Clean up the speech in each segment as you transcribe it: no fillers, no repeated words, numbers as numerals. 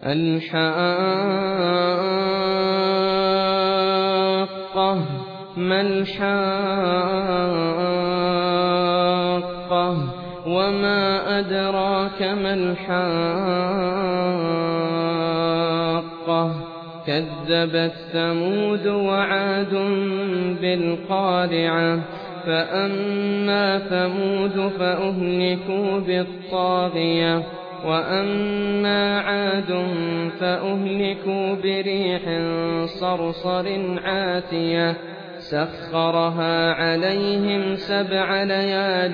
الحاقة ما الحاقة وما أدراك ما الحاقة كذبت ثمود وعاد بالقارعة فأما ثمود فأهلكوا بالطاغية وأما عاد فأهلكوا بريح صرصر عاتية سخرها عليهم 7 ليال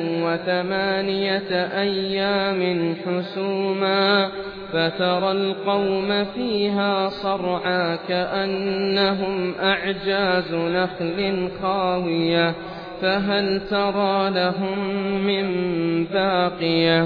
و8 أيام حسوما فترى القوم فيها صرعى كأنهم أعجاز نخل خاوية فهل ترى لهم من باقية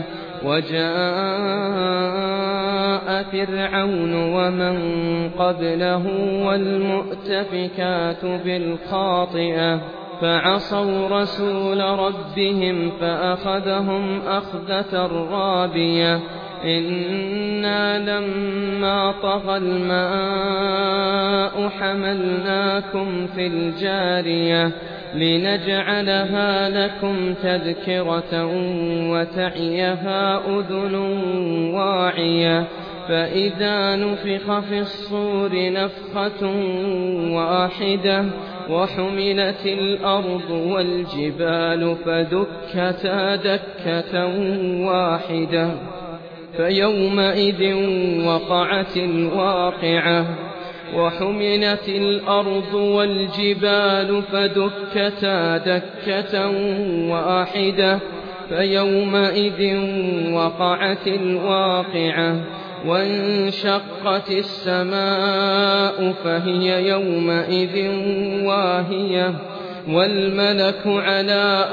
وجاء فرعون ومن قبله والمؤتفكات بالخاطئة فعصوا رسول ربهم فأخذهم أخذة رابية إنا لما طغى الماء حملناكم في الجارية لنجعلها لكم تذكرة وتعيها أذن واعية فإذا نفخ في الصور نفخة واحدة وحملت الأرض والجبال فدكتا دكة واحدة فيومئذ وقعت الواقعة وحملت الأرض والجبال فدكتا دكة واحدة فيومئذ وقعت الواقعة وانشقت السماء فهي يومئذ واهية والملك على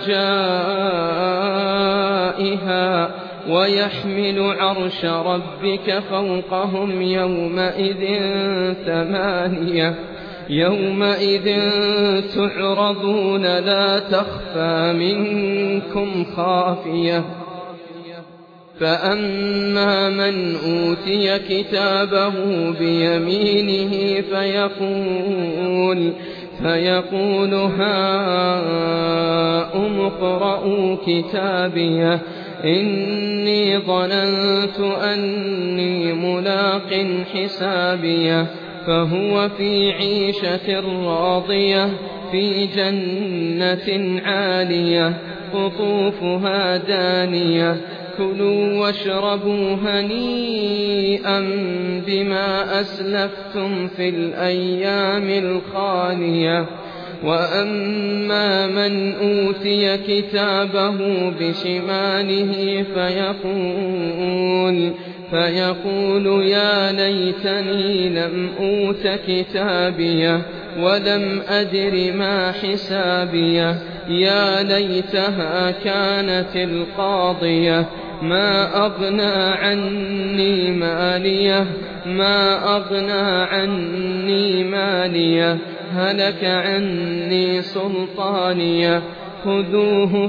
أرجائها ويحمل عرش ربك فوقهم يومئذ 8 يومئذ تعرضون لا تخفى منكم خافية فأما من أوتي كتابه بيمينه فيقول هاؤم اقرءوا كتابيه إني ظننت أني ملاق حسابيه فهو في عيشة راضية في جنة عالية قطوفها دانية كلوا واشربوا هنيئا بما أسلفتم في الأيام الخالية وأما من أوتي كتابه بشماله فيقول يا ليتني لم أوت كتابيه ولم أدر ما حسابيه يا ليتها كانت القاضية ما أغنى عني ماليه هلك عني سلطانيه خذوه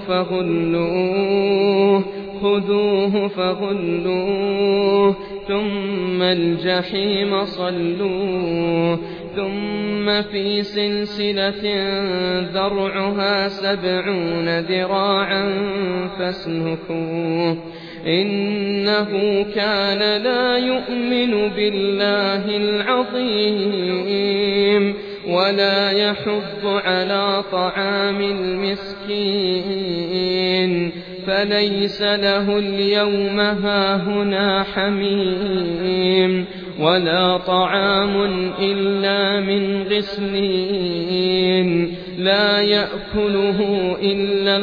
فغلوه ثم الجحيم صلوه ثم في سلسلة ذرعها 70 ذراعا فاسلكوه إنه كان لا يؤمن بالله العظيم ولا يحض على طعام المسكين فليس له اليوم هاهنا حميم ولا طعام إلا من غسلين لا يأكله إلا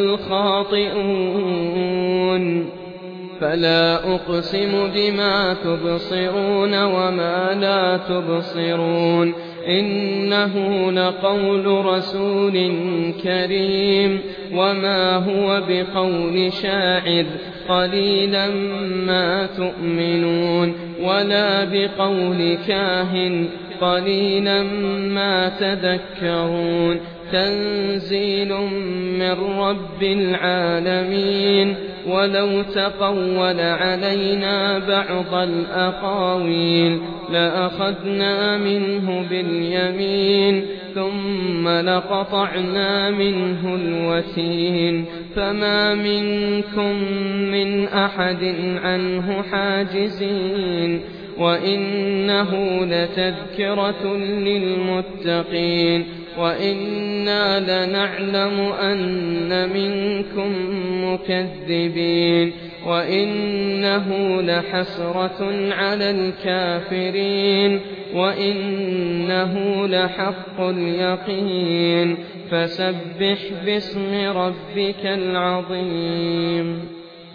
الخاطئون فلا أقسم بما تبصرون وما لا تبصرون إنه لقول رسول كريم وما هو بقول شاعر قليلا ما تؤمنون ولا بقول كاهن قليلا ما تذكرون تنزيل من رب العالمين ولو تقول علينا بعض الأقاويل لأخذنا منه باليمين ثم لقطعنا منه الوتين فما منكم من أحد عنه حاجزين وإنه لتذكرة للمتقين وإنا لنعلم أن منكم مكذبين وإنه لحسرة على الكافرين وإنه لحق اليقين فسبح باسم ربك العظيم.